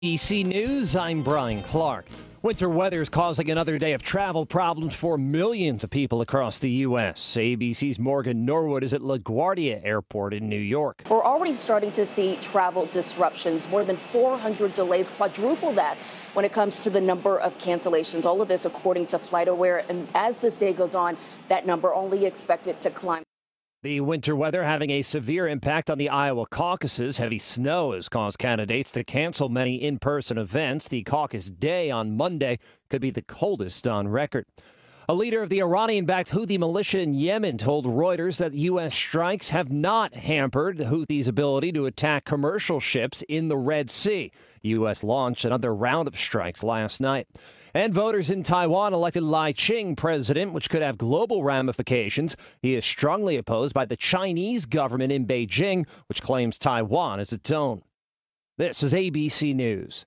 ABC News, I'm Brian Clark. Winter weather is causing another day of travel problems for millions of people across the U.S. ABC's Morgan Norwood is at LaGuardia Airport in New York. We're already starting to see travel disruptions, more than 400 delays, quadruple that when it comes to the number of cancellations. All of this according to FlightAware. And as this day goes on, that number only expected to climb. The winter weather having a severe impact on the Iowa caucuses. Heavy snow has caused candidates to cancel many in-person events. The caucus day on Monday could be the coldest on record. A leader of the Iranian-backed Houthi militia in Yemen told Reuters that U.S. strikes have not hampered the Houthis' ability to attack commercial ships in the Red Sea. The U.S. launched another round of strikes last night. And voters in Taiwan elected Lai Ching president, which could have global ramifications. He is strongly opposed by the Chinese government in Beijing, which claims Taiwan as its own. This is ABC News.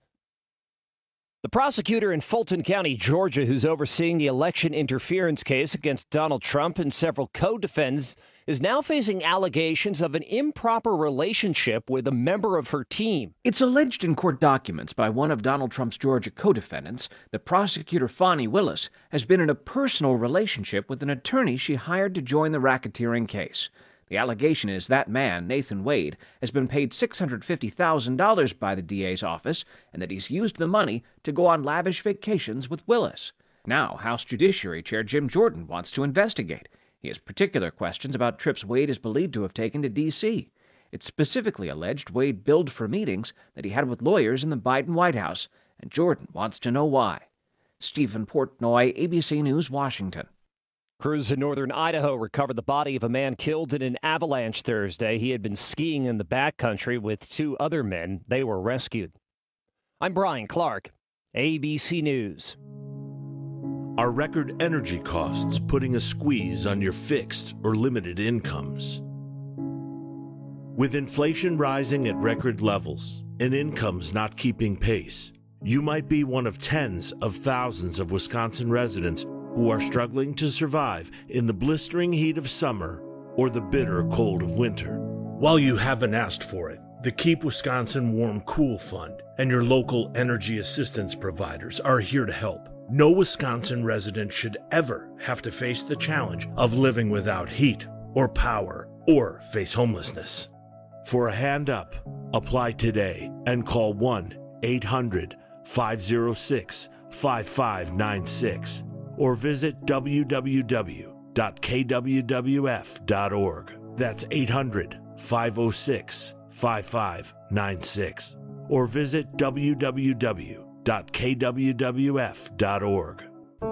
The prosecutor in Fulton County, Georgia, who's overseeing the election interference case against Donald Trump and several co-defendants, is now facing allegations of an improper relationship with a member of her team. It's alleged in court documents by one of Donald Trump's Georgia co-defendants that prosecutor Fani Willis has been in a personal relationship with an attorney she hired to join the racketeering case. The allegation is that man, Nathan Wade, has been paid $650,000 by the DA's office and that he's used the money to go on lavish vacations with Willis. Now, House Judiciary Chair Jim Jordan wants to investigate. He has particular questions about trips Wade is believed to have taken to D.C. It's specifically alleged Wade billed for meetings that he had with lawyers in the Biden White House, and Jordan wants to know why. Stephen Portnoy, ABC News, Washington. Crews in northern Idaho recovered the body of a man killed in an avalanche Thursday. He had been skiing in the backcountry with two other men. They were rescued. I'm Brian Clark, ABC News. Are record energy costs putting a squeeze on your fixed or limited incomes? With inflation rising at record levels and incomes not keeping pace, you might be one of tens of thousands of Wisconsin residents who are struggling to survive in the blistering heat of summer or the bitter cold of winter. While you haven't asked for it, the Keep Wisconsin Warm Cool Fund and your local energy assistance providers are here to help. No Wisconsin resident should ever have to face the challenge of living without heat or power or face homelessness. For a hand up, apply today and call 1-800-506-5596. or visit www.kwwf.org. That's 800-506-5596. Or visit www.kwwf.org.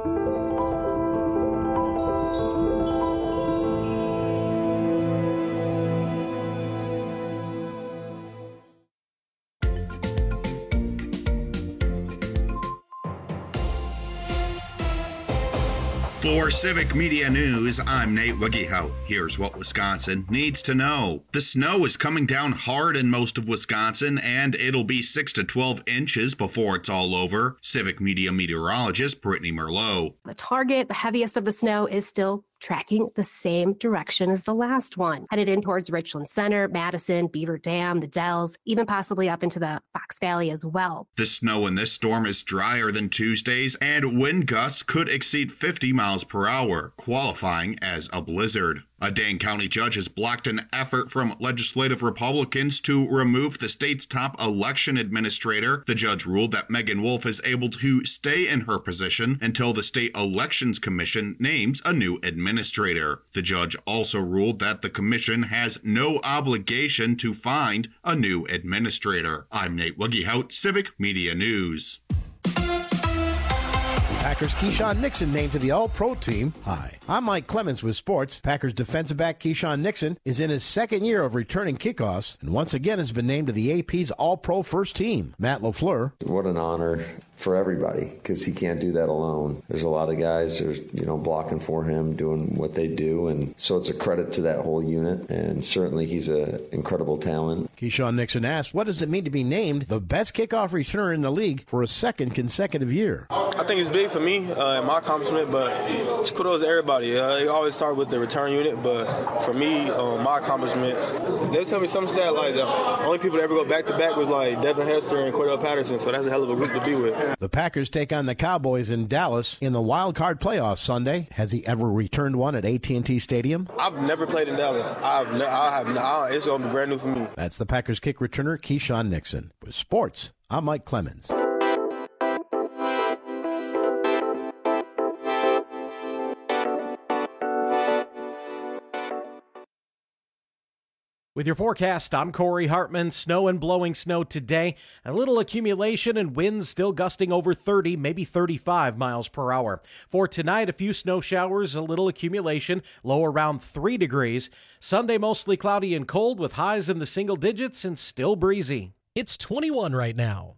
For Civic Media News, I'm Nate Wiggyhout. Here's what Wisconsin needs to know. The snow is coming down hard in most of Wisconsin, and it'll be 6 to 12 inches before it's all over. Civic Media meteorologist Brittany Merlot. The target, the heaviest of the snow, is still tracking the same direction as the last one, headed in towards Richland Center, Madison, Beaver Dam, the Dells, even possibly up into the Fox Valley as well. The snow in this storm is drier than Tuesday's, and wind gusts could exceed 50 miles per hour, qualifying as a blizzard. A Dane County judge has blocked an effort from legislative Republicans to remove the state's top election administrator. The judge ruled that Megan Wolf is able to stay in her position until the State Elections Commission names a new administrator. The judge also ruled that the commission has no obligation to find a new administrator. I'm Nate Wiggyhout, Civic Media News. Packers' Keyshawn Nixon named to the All-Pro team. Hi, I'm Mike Clemens with sports. Packers defensive back Keyshawn Nixon is in his second year of returning kickoffs and once again has been named to the AP's All-Pro first team. Matt LaFleur. What an honor for everybody, because he can't do that alone. There's a lot of guys there's blocking for him, doing what they do, and so it's a credit to that whole unit, and certainly he's an incredible talent. Keyshawn Nixon asked, what does it mean to be named the best kickoff returner in the league for a second consecutive year? I think it's big for me and my accomplishment, but it's kudos to everybody. You always start with the return unit, but for me, my accomplishments, they tell me some stat like the only people that ever go back-to-back was like Devin Hester and Cordell Patterson, so that's a hell of a group to be with. The Packers take on the Cowboys in Dallas in the wild card playoffs Sunday. Has he ever returned one at AT&T Stadium? I've never played in Dallas. It's going to be brand new for me. That's the Packers kick returner, Keyshawn Nixon. With sports, I'm Mike Clemens. With your forecast, I'm Corey Hartman. Snow and blowing snow today. A little accumulation and winds still gusting over 30, maybe 35 miles per hour. For tonight, a few snow showers, a little accumulation, low around 3 degrees. Sunday, mostly cloudy and cold with highs in the single digits and still breezy. It's 21 right now.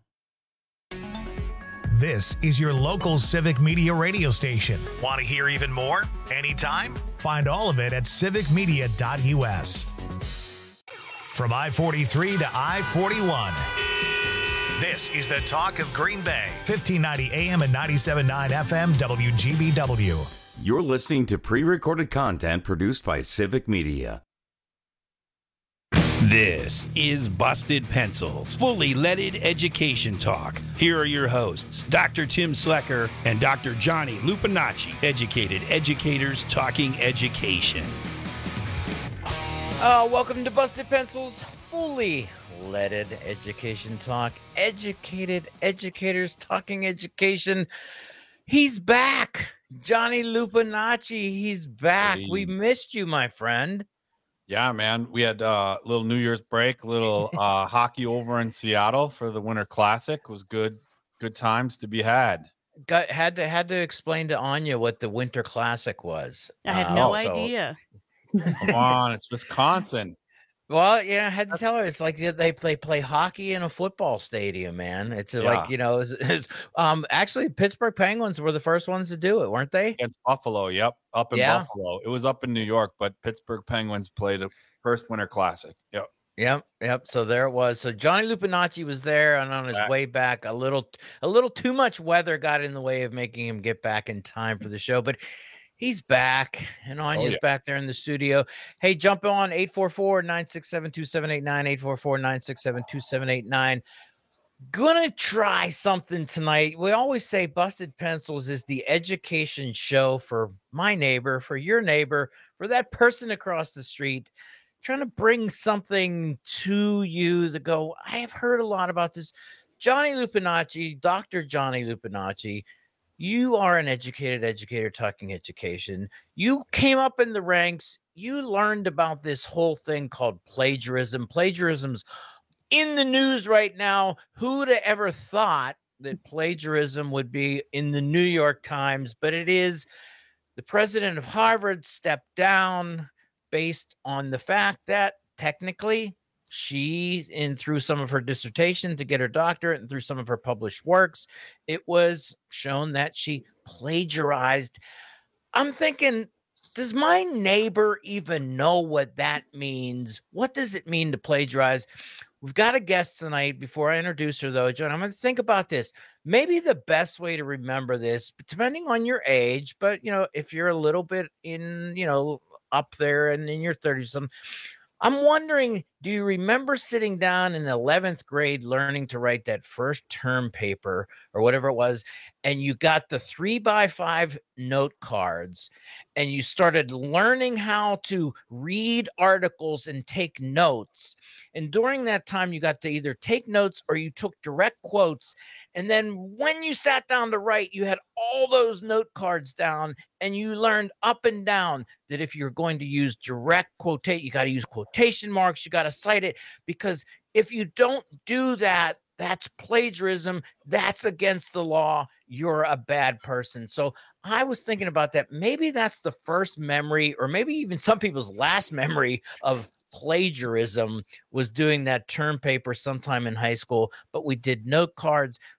This is your local Civic Media radio station. Want to hear even more? Anytime? Find all of it at civicmedia.us. From I-43 to I-41, this is the talk of Green Bay, 1590 AM and 97.9 FM WGBW. You're listening to pre-recorded content produced by Civic Media. This is Busted Pencils, fully leaded education talk. Here are your hosts, Dr. Tim Slecker and Dr. Johnny Lupinacci, educated educators talking education. Welcome to Busted Pencils, fully leaded education talk. Educated educators talking education. He's back. Johnny Lupinacci, he's back. Hey. We missed you, my friend. Yeah, man. We had a little New Year's break, little hockey over in Seattle for the Winter Classic. It was good times to be had. Had to explain to Anya what the Winter Classic was. I had no idea. Come on, it's Wisconsin. Well, yeah, I had to tell her it's like they play hockey in a football stadium, man. It's like, actually Pittsburgh Penguins were the first ones to do it, weren't they? Against Buffalo, yep, up in Buffalo. It was up in New York, but Pittsburgh Penguins played the first Winter Classic. Yep. So there it was. So Johnny Lupinacci was there, and on his way back, a little too much weather got in the way of making him get back in time for the show, but he's back, and Anya's back there in the studio. Hey, jump on 844-967-2789, 844-967-2789. Gonna try something tonight. We always say Busted Pencils is the education show for my neighbor, for your neighbor, for that person across the street, trying to bring something to you to go, I have heard a lot about this. Johnny Lupinacci, Dr. Johnny Lupinacci, you are an educated educator talking education. You came up in the ranks. You learned about this whole thing called plagiarism. Plagiarism's in the news right now. Who'd have ever thought that plagiarism would be in the New York Times? But it is. The president of Harvard stepped down based on the fact that technically she, through some of her dissertation to get her doctorate and through some of her published works, it was shown that she plagiarized. I'm thinking, does my neighbor even know what that means? What does it mean to plagiarize? We've got a guest tonight. Before I introduce her, though, John, I'm going to think about this. Maybe the best way to remember this, depending on your age, but, if you're a little bit in, up there and in your 30s, I'm wondering, do you remember sitting down in the 11th grade learning to write that first term paper or whatever it was, and you got the 3x5 note cards and you started learning how to read articles and take notes? And during that time, you got to either take notes or you took direct quotes. And then when you sat down to write, you had all those note cards down, and you learned up and down that if you're going to use direct quotate, you got to use quotation marks, you got to cite it, because if you don't do that, that's plagiarism. That's against the law. You're a bad person. So I was thinking about that. Maybe that's the first memory, or maybe even some people's last memory of plagiarism was doing that term paper sometime in high school. But we did note cards.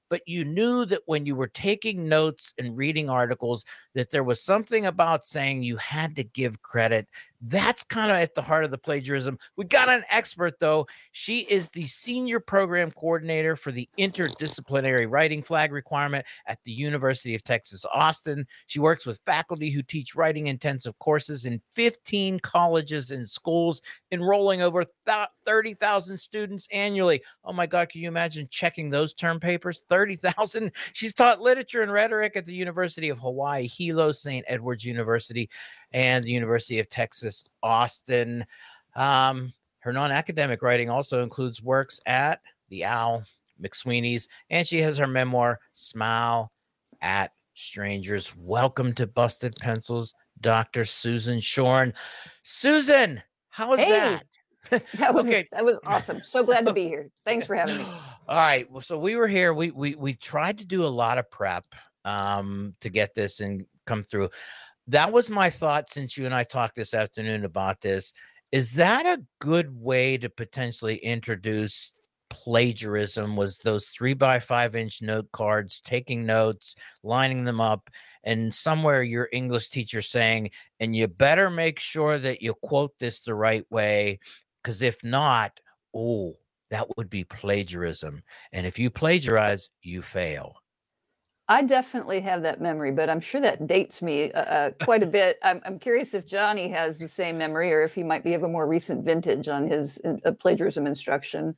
but you knew that when you were taking notes and reading articles, that there was something about saying you had to give credit. That's kind of at the heart of the plagiarism. We got an expert, though. She is the senior program coordinator for the interdisciplinary writing flag requirement at the University of Texas, Austin. She works with faculty who teach writing intensive courses in 15 colleges and schools, enrolling over 30,000 students annually. Oh my God, can you imagine checking those term papers? 30,000. She's taught literature and rhetoric at the University of Hawaii, Hilo, St. Edward's University, and the University of Texas, Austin. Her non-academic writing also includes works at the Al McSweeney's, and she has her memoir, Smile at Strangers. Welcome to Busted Pencils, Dr. Susan Shorn. Susan, how is that? That was awesome. So glad to be here. Thanks for having me. All right. Well, so we were here. We tried to do a lot of prep to get this and come through. That was my thought since you and I talked this afternoon about this. Is that a good way to potentially introduce plagiarism? Was those 3x5-inch note cards, taking notes, lining them up, and somewhere your English teacher saying, and you better make sure that you quote this the right way, because if not, that would be plagiarism. And if you plagiarize, you fail. I definitely have that memory, but I'm sure that dates me quite a bit. I'm curious if Johnny has the same memory, or if he might be of a more recent vintage on his plagiarism instruction.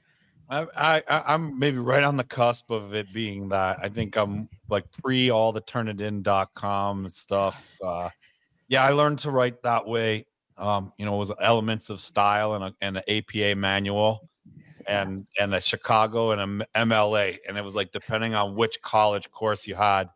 I'm maybe right on the cusp of it being that. I think I'm like pre all the turnitin.com stuff. I learned to write that way. It was elements of style and an APA manual and a Chicago and a MLA. And it was like, depending on which college course you had,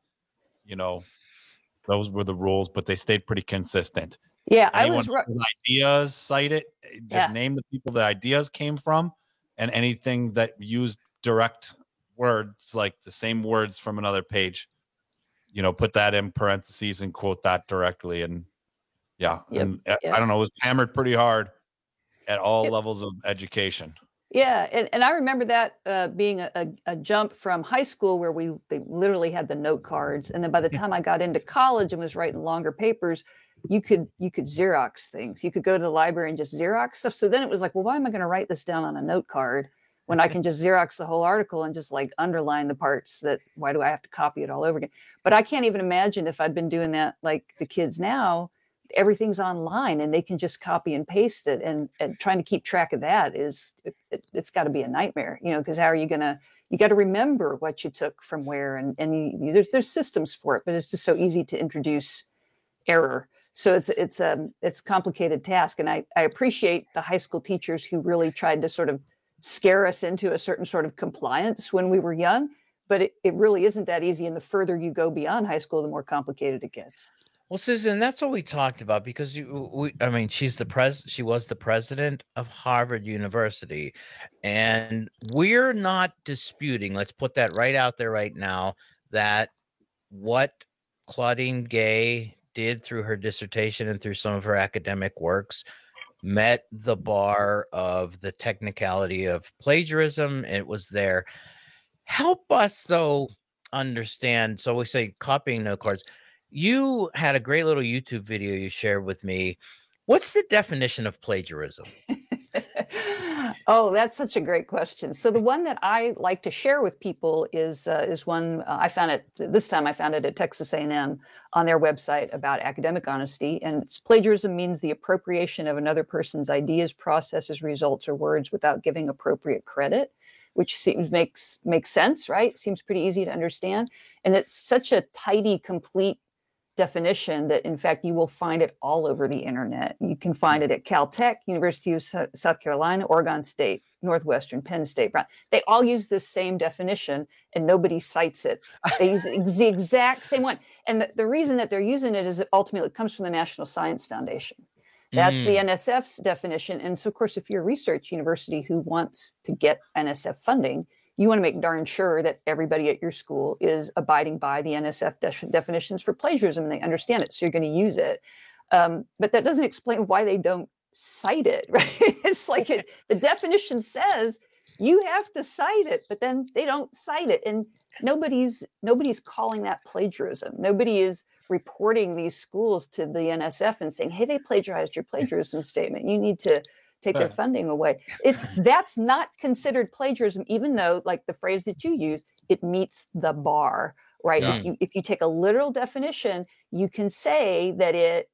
those were the rules, but they stayed pretty consistent. Yeah. Anyone whose ideas, cite it, just name the people the ideas came from, and anything that used direct words, like the same words from another page, put that in parentheses and quote that directly. And I don't know, it was hammered pretty hard at all levels of education. Yeah, and I remember that being a jump from high school where they literally had the note cards, and then by the time I got into college and was writing longer papers, you could Xerox things. You could go to the library and just Xerox stuff. So then it was like, well, why am I going to write this down on a note card when I can just Xerox the whole article and just like underline the parts that, why do I have to copy it all over again? But I can't even imagine if I'd been doing that like the kids now. Everything's online and they can just copy and paste it, and trying to keep track of that it's got to be a nightmare, because how are you got to remember what you took from where, and there's systems for it, but it's just so easy to introduce error. So it's a complicated task. And I appreciate the high school teachers who really tried to sort of scare us into a certain sort of compliance when we were young, but it really isn't that easy. And the further you go beyond high school, the more complicated it gets. Well, Susan, that's what we talked about, because she was the president of Harvard University, and we're not disputing, let's put that right out there right now, that what Claudine Gay did through her dissertation and through some of her academic works met the bar of the technicality of plagiarism. It was there. Help us, though, understand. So we say copying note cards. You had a great little YouTube video you shared with me. What's the definition of plagiarism? Oh, that's such a great question. So the one that I like to share with people is one I found it at Texas A&M on their website about academic honesty. And it's plagiarism means the appropriation of another person's ideas, processes, results, or words without giving appropriate credit, which makes sense, right? Seems pretty easy to understand. And it's such a tidy, complete definition that, in fact, you will find it all over the internet. You can find it at Caltech, University of South Carolina, Oregon State, Northwestern, Penn State. They all use this same definition, and nobody cites it. They use the exact same one. And the reason that they're using it is ultimately it comes from the National Science Foundation. That's the NSF's definition. And so, of course, if you're a research university who wants to get NSF funding, you want to make darn sure that everybody at your school is abiding by the NSF definitions for plagiarism, and they understand it. So you're going to use it. But that doesn't explain why they don't cite it, right? It's like the definition says you have to cite it, but then they don't cite it. And nobody's calling that plagiarism. Nobody is reporting these schools to the NSF and saying, hey, they plagiarized your plagiarism statement. You need to take their funding away. That's not considered plagiarism, even though, like the phrase that you use, it meets the bar, right? Yeah. If you take a literal definition, you can say that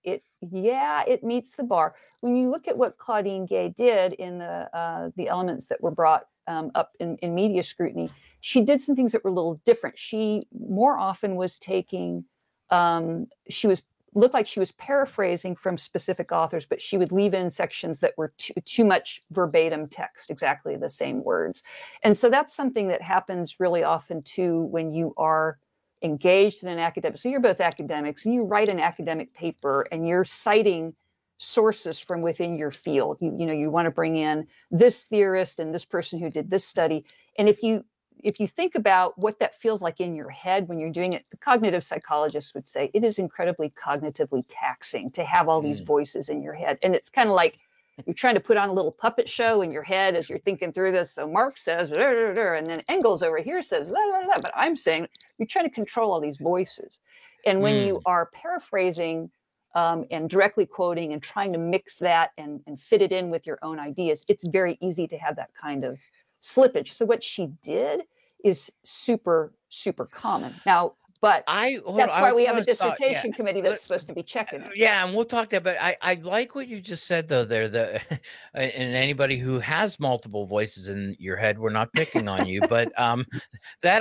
it meets the bar. When you look at what Claudine Gay did in the elements that were brought up in media scrutiny, she did some things that were a little different. She more often was taking, looked like she was paraphrasing from specific authors, but she would leave in sections that were too much verbatim text, exactly the same words. And so that's something that happens really often too when you are engaged in an academic. So you're both academics and you write an academic paper and you're citing sources from within your field. You want to bring in this theorist and this person who did this study. And if you think about what that feels like in your head when you're doing it, the cognitive psychologists would say it is incredibly cognitively taxing to have all these voices in your head. And it's kind of like you're trying to put on a little puppet show in your head as you're thinking through this. So Marx says, and then Engels over here says, but I'm saying you're trying to control all these voices. And when you are paraphrasing and directly quoting and trying to mix that and fit it in with your own ideas, it's very easy to have that kind of slippage. So what she did is super, super common. Now, but that's why we have a dissertation committee that's supposed to be checking it. Yeah, and we'll talk that. But I like what you just said, though, there. And anybody who has multiple voices in your head, we're not picking on you. But that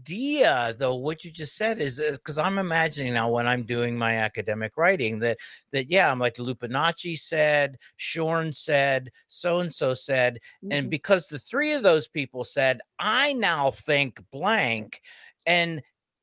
idea, though, what you just said is because I'm imagining now when I'm doing my academic writing that I'm like Lupinacci said, Shorn said, so-and-so said. And because the three of those people said, I now think blank. And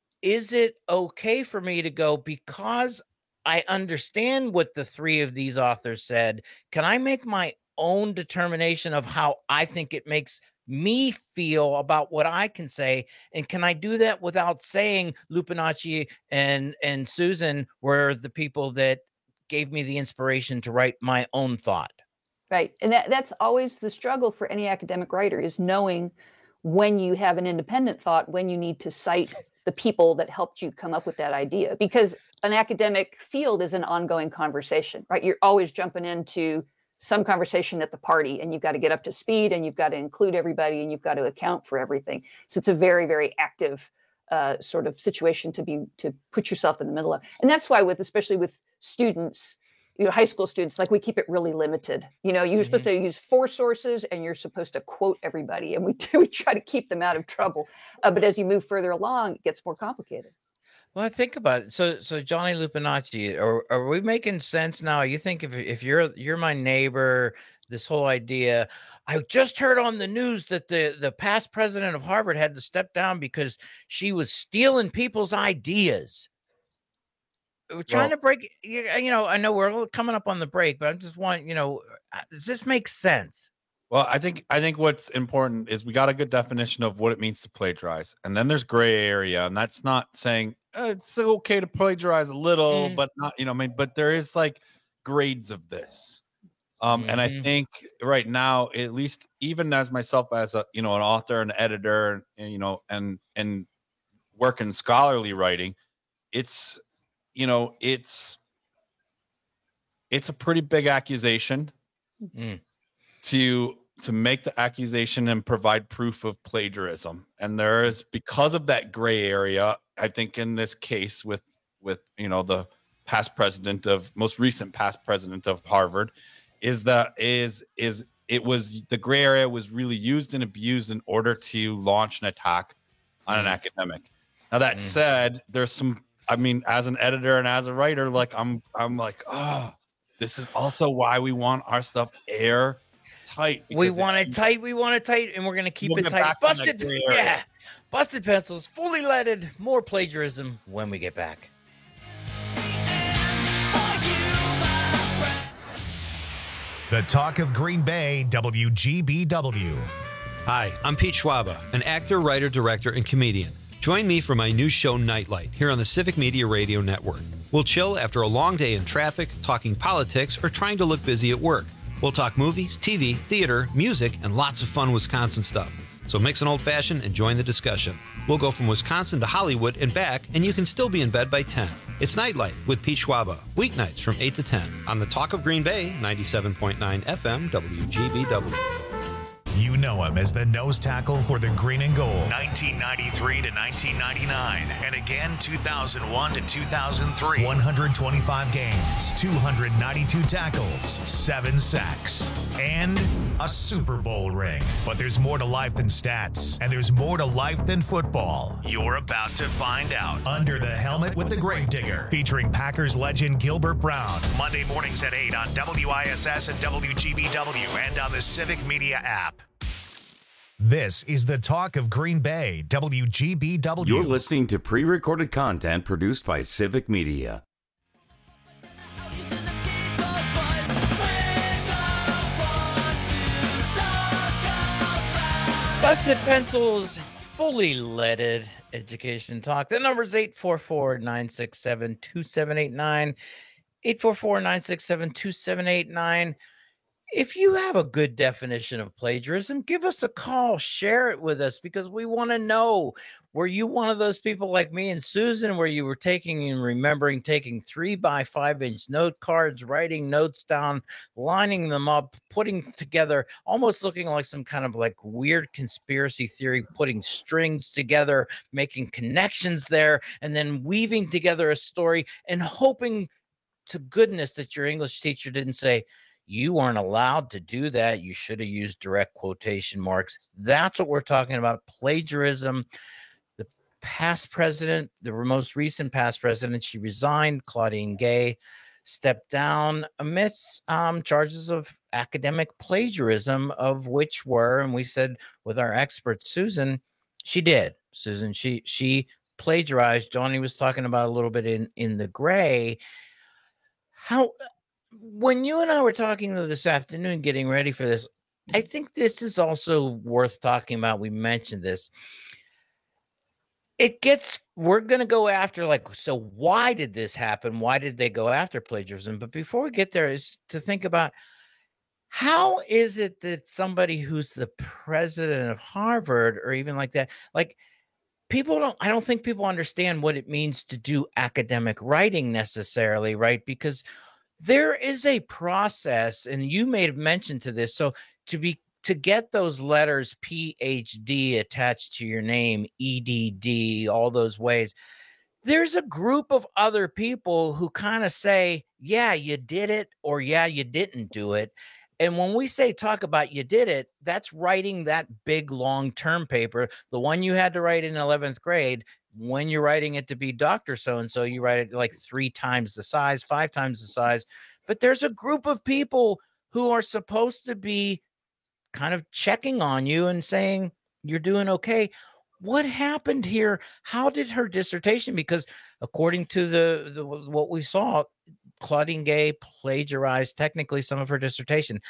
is it okay for me to go, because I understand what the three of these authors said, can I make my own determination of how I think it makes me feel about what I can say? And can I do that without saying Lupinacci and Susan were the people that gave me the inspiration to write my own thought? Right. And that's always the struggle for any academic writer, is knowing when you have an independent thought, when you need to cite the people that helped you come up with that idea. Because an academic field is an ongoing conversation, right? You're always jumping into some conversation at the party, and you've got to get up to speed, and you've got to include everybody, and you've got to account for everything. So it's a very, very active sort of situation to put yourself in the middle of. And that's why especially with students, high school students, like we keep it really limited. You're supposed to use 4 sources and you're supposed to quote everybody. And we try to keep them out of trouble. But as you move further along, it gets more complicated. Well, think about it. So Johnny Lupinacci, are we making sense now? You think if you're my neighbor, this whole idea, I just heard on the news that the past president of Harvard had to step down because she was stealing people's ideas. We're trying to break, I know we're coming up on the break, but I'm just does this make sense? Well, I think what's important is we got a good definition of what it means to plagiarize. And then there's gray area. And that's not saying it's okay to plagiarize a little, but not, but there is like grades of this. And I think right now, at least even as myself as a, an author, an editor, and work in scholarly writing, it's a pretty big accusation to make the accusation and provide proof of plagiarism. And there is, because of that gray area, I think in this case with the most recent past president of Harvard, the gray area was really used and abused in order to launch an attack on an academic. Now that said, there's some, as an editor and as a writer, like I'm like, this is also why we want our stuff airtight. We want it tight, and we're gonna keep it tight. Busted Pencils, fully leaded, more plagiarism when we get back. The talk of Green Bay, WGBW. Hi, I'm Pete Schwaba, an actor, writer, director, and comedian. Join me for my new show, Nightlight, here on the Civic Media Radio Network. We'll chill after a long day in traffic, talking politics, or trying to look busy at work. We'll talk movies, TV, theater, music, and lots of fun Wisconsin stuff. So mix an old-fashioned and join the discussion. We'll go from Wisconsin to Hollywood and back, and you can still be in bed by 10. It's Nightlight with Pete Schwaba, weeknights from 8 to 10 on the Talk of Green Bay, 97.9 FM, WGBW. You know him as the nose tackle for the Green and Gold, 1993 to 1999, and again 2001 to 2003. 125 games, 292 tackles, 7 sacks, and a Super Bowl ring. But there's more to life than stats, and there's more to life than football. You're about to find out. Under the Helmet with the Gravedigger, featuring Packers legend Gilbert Brown. Monday mornings at 8 on WISS and WGBW, and on the Civic Media app. This is the Talk of Green Bay, WGBW. You're listening to pre-recorded content produced by Civic Media. Busted Pencils, fully leaded education talk. The number is 844-967-2789. 844-967-2789. If you have a good definition of plagiarism, give us a call, share it with us, because we want to know, were you one of those people like me and Susan where you were taking and remembering taking 3x5-inch note cards, writing notes down, lining them up, putting together, almost looking like some kind of like weird conspiracy theory, putting strings together, making connections there, and then weaving together a story and hoping to goodness that your English teacher didn't say, you weren't allowed to do that. You should have used direct quotation marks. That's what we're talking about. Plagiarism. The past president, the most recent past president, she resigned. Claudine Gay stepped down amidst charges of academic plagiarism, of which were, and we said with our expert Susan, she did. Susan, she plagiarized. Johnny was talking about a little bit in the gray. How, when you and I were talking this afternoon, getting ready for this, I think this is also worth talking about. We mentioned this. We're going to go after, like, so why did this happen? Why did they go after plagiarism? But before we get there is to think about, how is it that somebody who's the president of Harvard or even like that, like, I don't think people understand what it means to do academic writing necessarily, right? Because there is a process, and you may have mentioned to this. So to get those letters PhD attached to your name, EDD, all those ways, there's a group of other people who kind of say, yeah, you did it, or yeah, you didn't do it. And when we say talk about you did it, that's writing that big long-term paper, the one you had to write in 11th grade. When you're writing it to be Dr. So-and-so, you write it like 3 times the size, 5 times the size. But there's a group of people who are supposed to be kind of checking on you and saying you're doing okay. What happened here? How did her dissertation? Because according to the what we saw, Claudine Gay plagiarized technically some of her dissertation.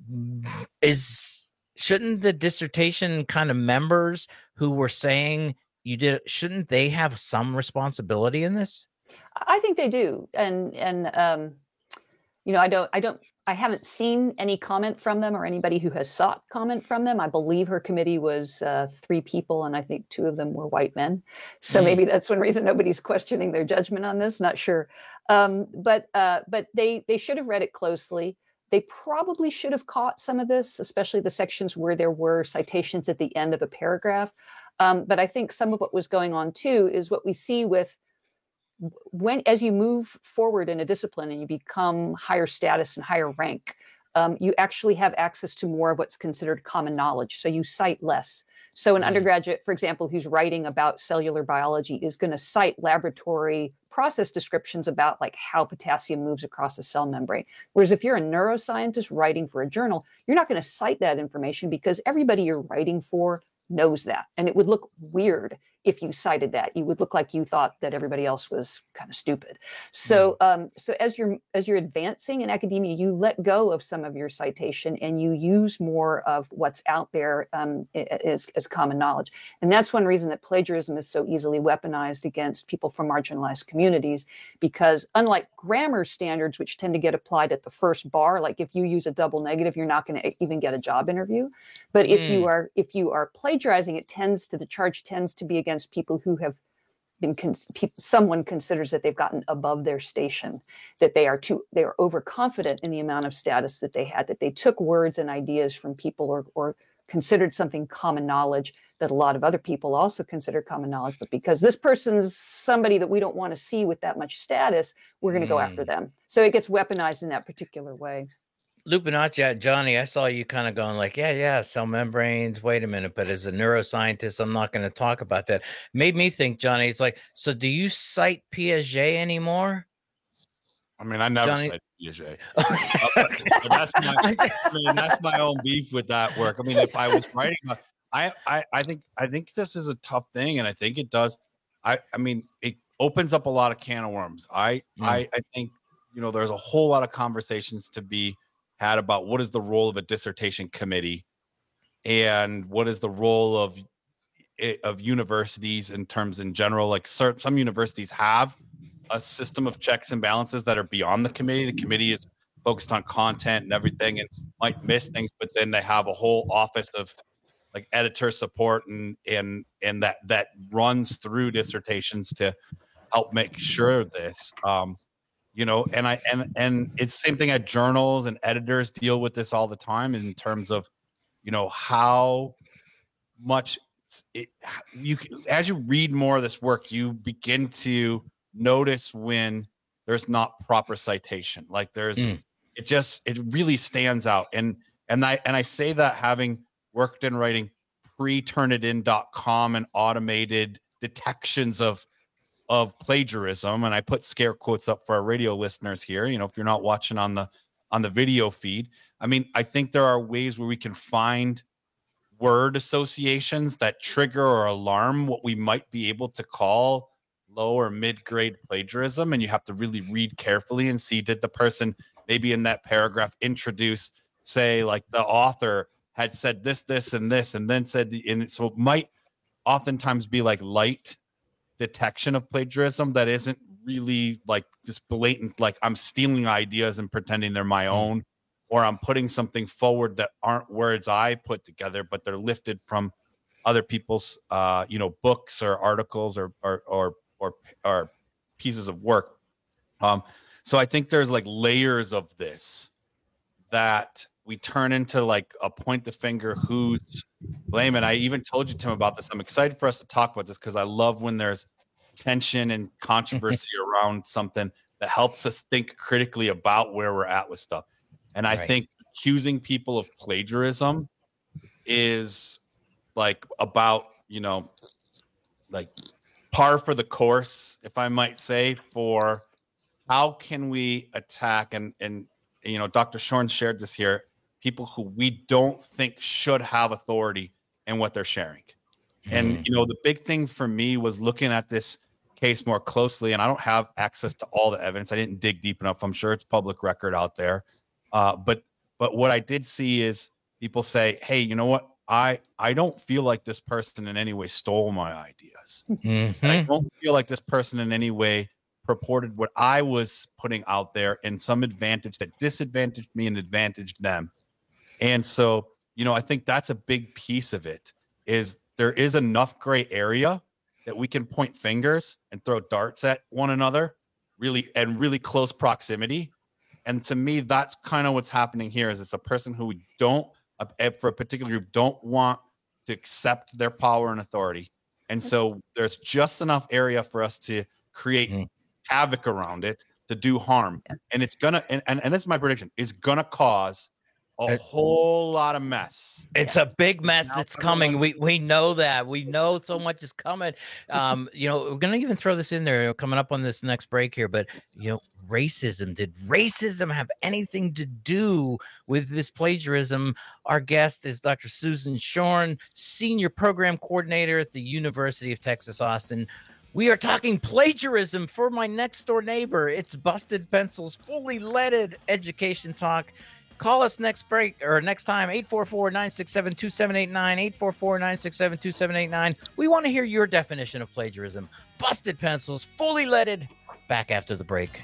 Shouldn't the dissertation kind of members who were saying you did, shouldn't they have some responsibility in this? I think they do. And you know, I haven't seen any comment from them or anybody who has sought comment from them. I believe her committee was 3 people, and I think 2 of them were white men. So maybe that's one reason nobody's questioning their judgment on this. Not sure. But they should have read it closely. They probably should have caught some of this, especially the sections where there were citations at the end of a paragraph. But I think some of what was going on too is what we see with as you move forward in a discipline and you become higher status and higher rank, you actually have access to more of what's considered common knowledge. So you cite less. So an undergraduate, for example, who's writing about cellular biology is going to cite laboratory process descriptions about like how potassium moves across a cell membrane. Whereas if you're a neuroscientist writing for a journal, you're not going to cite that information because everybody you're writing for knows that. And it would look weird if you cited that. You would look like you thought that everybody else was kind of stupid. So, so as you're advancing in academia, you let go of some of your citation and you use more of what's out there as common knowledge. And that's one reason that plagiarism is so easily weaponized against people from marginalized communities, because unlike grammar standards, which tend to get applied at the first bar, like if you use a double negative, you're not going to even get a job interview. But if you are plagiarizing, the charge tends to be against people who have been someone considers that they've gotten above their station, that they are overconfident in the amount of status that they had, that they took words and ideas from people or considered something common knowledge that a lot of other people also consider common knowledge. But because this person's somebody that we don't want to see with that much status, we're going to go after them. So it gets weaponized in that particular way. Lupinacci, Johnny, I saw you kind of going like, yeah, cell membranes. Wait a minute. But as a neuroscientist, I'm not going to talk about that. Made me think, Johnny, it's like, so do you cite Piaget anymore? I mean, I never cite Piaget. That's my own beef with that work. I mean, if I was writing, I think this is a tough thing. And I think it does. I mean, it opens up a lot of can of worms. I think, there's a whole lot of conversations to be had about what is the role of a dissertation committee and what is the role of universities in general. Like some universities have a system of checks and balances that are beyond the committee. The committee is focused on content and everything and might miss things, but then they have a whole office of like editor support and that runs through dissertations to help make sure this, and it's the same thing at journals, and editors deal with this all the time in terms of, how much as you read more of this work, you begin to notice when there's not proper citation. Like it really stands out. And I say that having worked in writing pre-Turnitin.com and automated detections of plagiarism, and I put scare quotes up for our radio listeners here. If you're not watching on the video feed, I mean, I think there are ways where we can find word associations that trigger or alarm what we might be able to call low or mid-grade plagiarism, and you have to really read carefully and see, did the person maybe in that paragraph introduce, say, like the author had said this, and this, and then said so it might oftentimes be like light detection of plagiarism that isn't really like this blatant, like I'm stealing ideas and pretending they're my own, or I'm putting something forward that aren't words I put together, but they're lifted from other people's, books or articles or pieces of work. So I think there's like layers of this that we turn into like a point the finger who's blame. And I even told you, Tim, about this. I'm excited for us to talk about this because I love when there's tension and controversy around something that helps us think critically about where we're at with stuff. And I think accusing people of plagiarism is like about, like par for the course, if I might say, for how can we attack and Dr. Shorn shared this here, people who we don't think should have authority in what they're sharing. And, the big thing for me was looking at this case more closely, and I don't have access to all the evidence. I didn't dig deep enough. I'm sure it's public record out there. But what I did see is people say, hey, you know what? I don't feel like this person in any way stole my ideas. I don't feel like this person in any way purported what I was putting out there in some advantage that disadvantaged me and advantaged them. And so, I think that's a big piece of it, is there is enough gray area that we can point fingers and throw darts at one another really close proximity. And to me, that's kind of what's happening here, is it's a person who we don't, for a particular group, don't want to accept their power and authority. And so there's just enough area for us to create havoc around it, to do harm. And it's gonna, and this is my prediction, is gonna cause a whole lot of mess. It's a big mess that's coming. We know that. We know so much is coming. We're going to even throw this in there coming up on this next break here. But, racism. Did racism have anything to do with this plagiarism? Our guest is Dr. Susan Shorn, Senior Program Coordinator at the University of Texas, Austin. We are talking plagiarism for my next door neighbor. It's Busted Pencils, fully leaded education talk. Call us next break or next time, 844-967-2789, 844-967-2789. We want to hear your definition of plagiarism. Busted Pencils, fully leaded. Back after the break.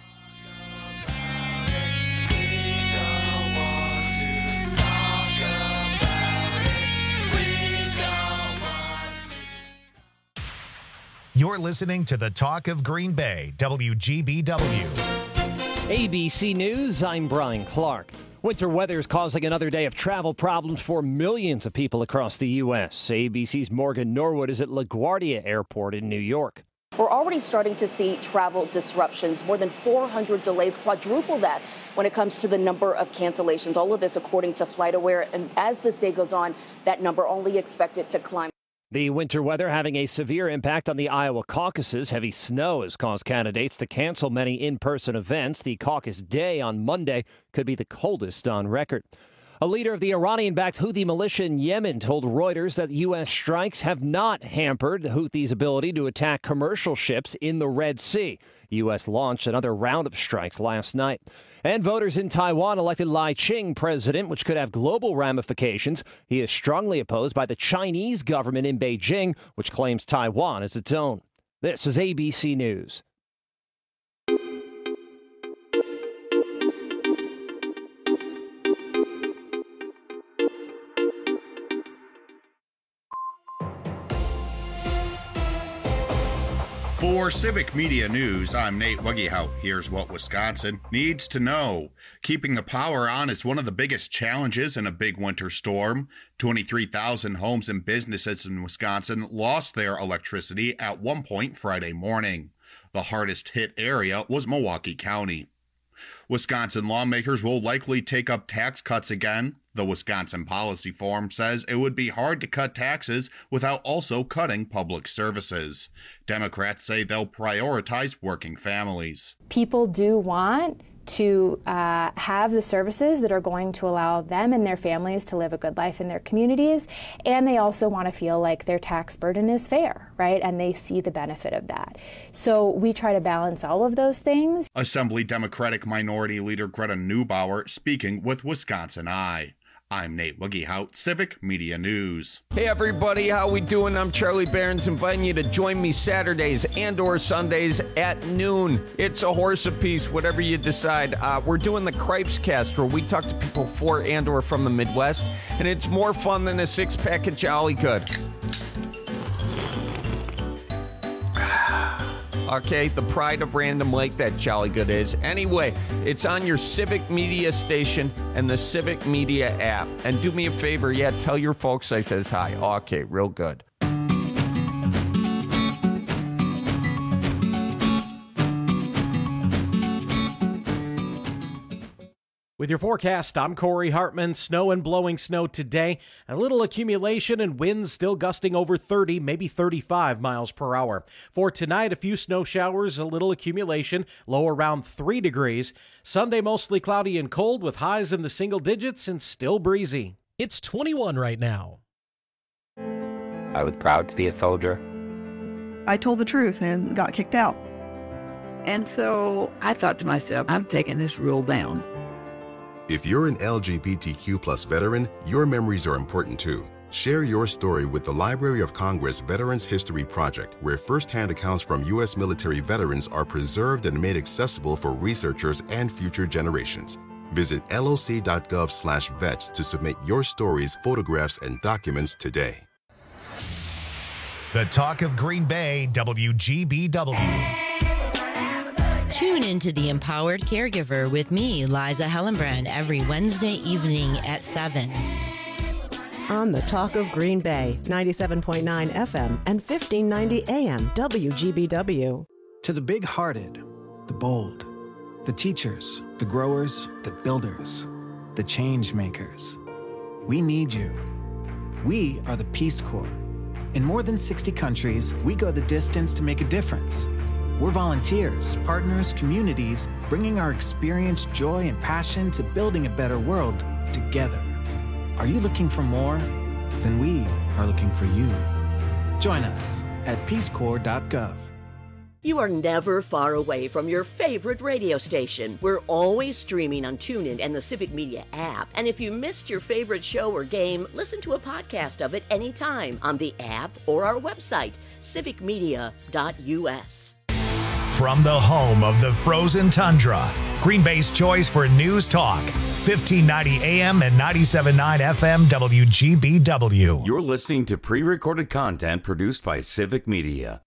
You're listening to the Talk of Green Bay, WGBW. ABC News, I'm Brian Clark. Winter weather is causing another day of travel problems for millions of people across the U.S. ABC's Morgan Norwood is at LaGuardia Airport in New York. We're already starting to see travel disruptions, more than 400 delays, quadruple that when it comes to the number of cancellations. All of this according to FlightAware. And as this day goes on, that number only expected to climb. The winter weather having a severe impact on the Iowa caucuses. Heavy snow has caused candidates to cancel many in-person events. The caucus day on Monday could be the coldest on record. A leader of the Iranian-backed Houthi militia in Yemen told Reuters that U.S. strikes have not hampered the Houthis' ability to attack commercial ships in the Red Sea. The U.S. launched another round of strikes last night. And voters in Taiwan elected Lai Ching president, which could have global ramifications. He is strongly opposed by the Chinese government in Beijing, which claims Taiwan as its own. This is ABC News. For Civic Media News, I'm Nate Wuggehout. Here's what Wisconsin needs to know. Keeping the power on is one of the biggest challenges in a big winter storm. 23,000 homes and businesses in Wisconsin lost their electricity at one point Friday morning. The hardest hit area was Milwaukee County. Wisconsin lawmakers will likely take up tax cuts again. The Wisconsin Policy Forum says it would be hard to cut taxes without also cutting public services. Democrats say they'll prioritize working families. People do want to have the services that are going to allow them and their families to live a good life in their communities, and they also want to feel like their tax burden is fair, right? And they see the benefit of that. So we try to balance all of those things. Assembly Democratic Minority Leader Greta Neubauer speaking with Wisconsin Eye. I'm Nate Wuggehout, Civic Media News. Hey everybody, how we doing? I'm Charlie Barons, inviting you to join me Saturdays and or Sundays at noon. It's a horse apiece, whatever you decide. We're doing the Cripes Cast, where we talk to people for and or from the Midwest, and it's more fun than a six-pack of Jolly Good. Okay, the pride of Random Lake, that Jolly Good is. Anyway, it's on your Civic Media station and the Civic Media app. And do me a favor, tell your folks I says hi. Okay, real good. With your forecast, I'm Corey Hartman. Snow and blowing snow today. A little accumulation and winds still gusting over 30, maybe 35 miles per hour. For tonight, a few snow showers, a little accumulation, low around 3 degrees. Sunday, mostly cloudy and cold with highs in the single digits and still breezy. It's 21 right now. I was proud to be a soldier. I told the truth and got kicked out. And so I thought to myself, I'm taking this rule down. If you're an LGBTQ+ veteran, your memories are important too. Share your story with the Library of Congress Veterans History Project, where firsthand accounts from U.S. military veterans are preserved and made accessible for researchers and future generations. Visit loc.gov/vets to submit your stories, photographs, and documents today. The Talk of Green Bay, WGBW. Tune into The Empowered Caregiver with me, Liza Hellenbrand, every Wednesday evening at 7. On the Talk of Green Bay, 97.9 FM and 1590 AM, WGBW. To the big-hearted, the bold, the teachers, the growers, the builders, the change makers. We need you. We are the Peace Corps. In more than 60 countries, we go the distance to make a difference. We're volunteers, partners, communities, bringing our experience, joy, and passion to building a better world together. Are you looking for more? Then we are looking for you. Join us at peacecorps.gov. You are never far away from your favorite radio station. We're always streaming on TuneIn and the Civic Media app. And if you missed your favorite show or game, listen to a podcast of it anytime on the app or our website, civicmedia.us. From the home of the frozen tundra, Green Bay's choice for news talk, 1590 AM and 97.9 FM WGBW. You're listening to pre-recorded content produced by Civic Media.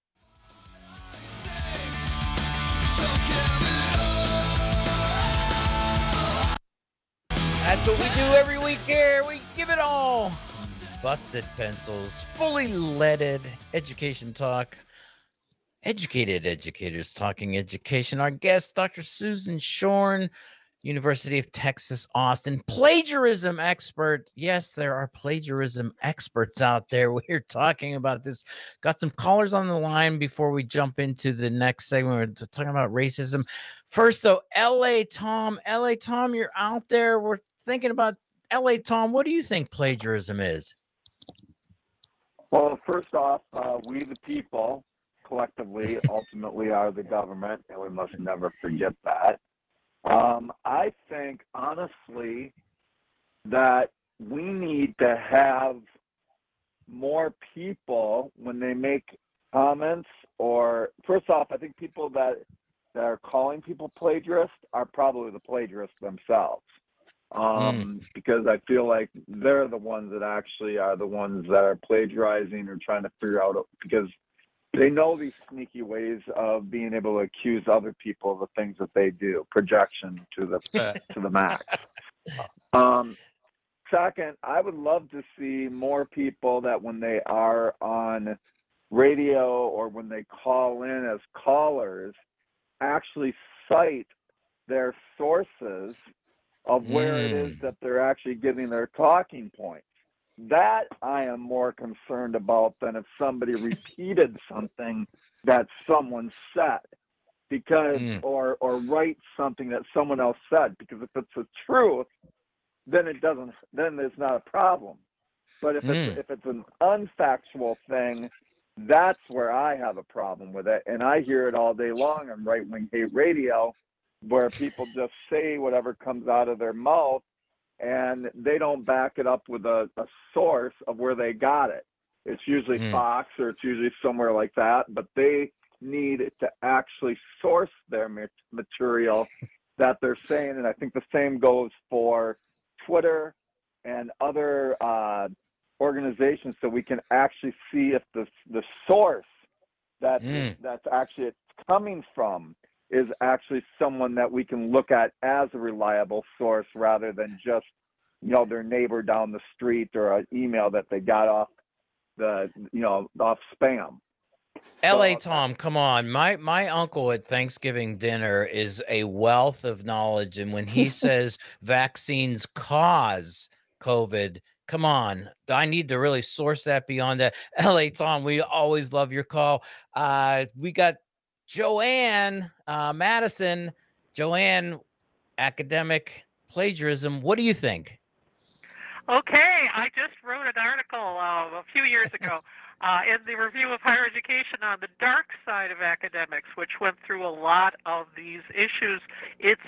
That's what we do every week here. We give it all. Busted Pencils, fully leaded education talk. Educated educators talking education. Our guest, Dr. Susan Shorn, University of Texas, Austin, plagiarism expert. Yes, there are plagiarism experts out there. We're talking about this. Got some callers on the line before we jump into the next segment. We're talking about racism. First, though, L.A. Tom. L.A. Tom, you're out there. We're thinking about L.A. Tom. What do you think plagiarism is? Well, first off, we the people collectively ultimately are the government, and we must never forget that. I think, honestly, that we need to have more people when they make comments, or first off, I think people that are calling people plagiarists are probably the plagiarists themselves. Because I feel like they're the ones that actually are the ones that are plagiarizing or trying to figure out, because they know these sneaky ways of being able to accuse other people of the things that they do, projection to the max. Second, I would love to see more people that when they are on radio or when they call in as callers, actually cite their sources of where it is that they're actually getting their talking points. That I am more concerned about than if somebody repeated something that someone said, because or write something that someone else said, because if it's the truth, then it's not a problem. But if it's an unfactual thing, that's where I have a problem with it. And I hear it all day long on Right Wing Hate Radio, where people just say whatever comes out of their mouth, and they don't back it up with a source of where they got it. It's usually Fox, or it's usually somewhere like that, but they need to actually source their material that they're saying. And I think the same goes for Twitter and other organizations, so we can actually see if the source that's actually it's coming from is actually someone that we can look at as a reliable source, rather than just, their neighbor down the street or an email that they got off off spam. L.A. Tom, come on. My uncle at Thanksgiving dinner is a wealth of knowledge, and when he says vaccines cause COVID, come on. I need to really source that beyond that. L.A. Tom, we always love your call. We got Joanne Madison. Joanne, academic plagiarism. What do you think? Okay, I just wrote an article a few years ago in the Review of Higher Education on the dark side of academics, which went through a lot of these issues. It's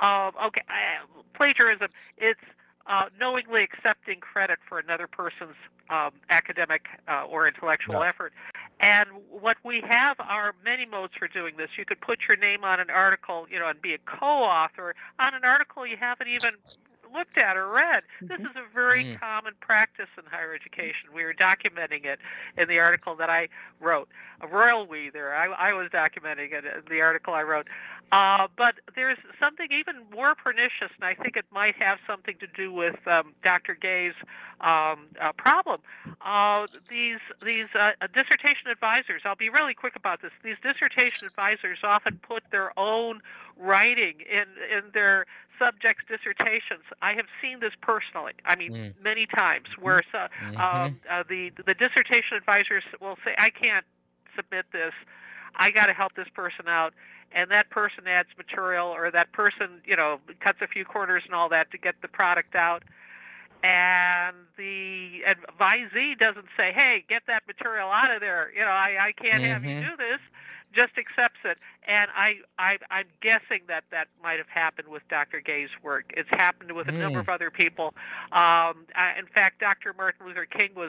plagiarism. It's knowingly accepting credit for another person's academic or intellectual effort. And what we have are many modes for doing this. You could put your name on an article, and be a co-author on an article you haven't even looked at or read. This is a very common practice in higher education. We were documenting it in the article that I wrote. A royal we there. I was documenting it in the article I wrote. But there's something even more pernicious, and I think it might have something to do with Dr. Gay's problem. These dissertation advisors, I'll be really quick about this. These dissertation advisors often put their own writing in their subjects' dissertations. I have seen this personally. I mean, many times where the dissertation advisors will say, "I can't submit this. I got to help this person out," and that person adds material, or that person, cuts a few corners and all that to get the product out. And the advisee doesn't say, "Hey, get that material out of there. I can't have you do this." Just accepts it. And I'm guessing that might have happened with Dr. Gay's work. It's happened with a number of other people. In fact, Dr. Martin Luther King was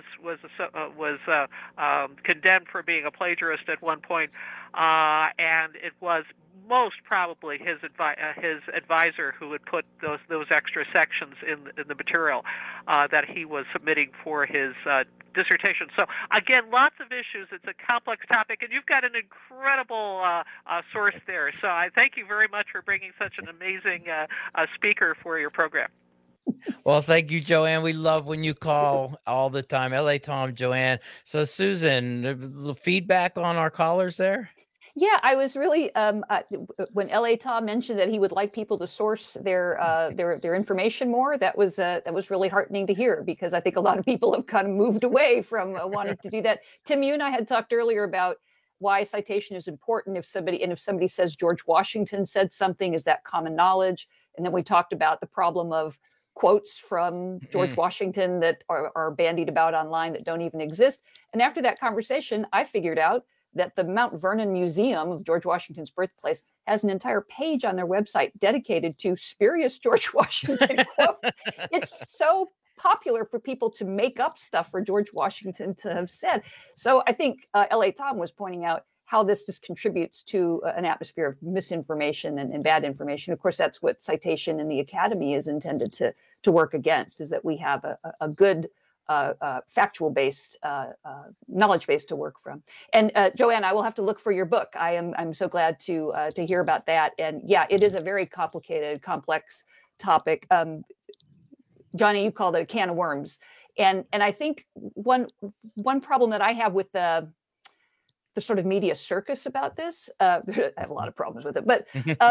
condemned for being a plagiarist at one point, and it was most probably his advisor who would put those extra sections in the material that he was submitting for his dissertation. So again, lots of issues. It's a complex topic, and you've got an incredible source there. So I thank you very much for bringing such an amazing speaker for your program. Well, thank you, Joanne. We love when you call all the time. LA Tom, Joanne. So Susan, feedback on our callers there? Yeah, I was really when LA Tom mentioned that he would like people to source their information more. That was really heartening to hear, because I think a lot of people have kind of moved away from wanting to do that. Tim, you and I had talked earlier about why citation is important. If somebody says George Washington said something, is that common knowledge? And then we talked about the problem of quotes from George Washington that are bandied about online that don't even exist. And after that conversation, I figured out that the Mount Vernon Museum of George Washington's birthplace has an entire page on their website dedicated to spurious George Washington quotes. It's so popular for people to make up stuff for George Washington to have said. So I think LA Tom was pointing out how this just contributes to an atmosphere of misinformation and bad information. Of course, that's what citation in the academy is intended to work against, is that we have a good factual-based, knowledge base to work from. And Joanne, I will have to look for your book. I'm so glad to hear about that. And yeah, it is a very complicated, complex topic. Johnny, you called it a can of worms. And I think one problem that I have with the sort of media circus about this, I have a lot of problems with it, but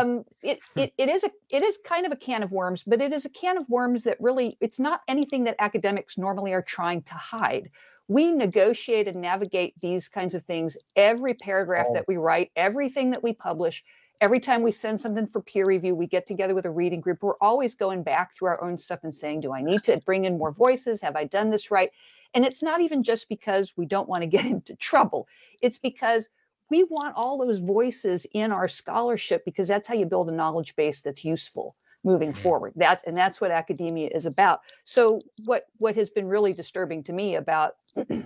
it is kind of a can of worms, but it is a can of worms that really, it's not anything that academics normally are trying to hide. We negotiate and navigate these kinds of things every paragraph that we write, everything that we publish. Every time we send something for peer review, we get together with a reading group. We're always going back through our own stuff and saying, do I need to bring in more voices? Have I done this right? And it's not even just because we don't want to get into trouble. It's because we want all those voices in our scholarship, because that's how you build a knowledge base that's useful moving forward. That's what academia is about. So what has been really disturbing to me about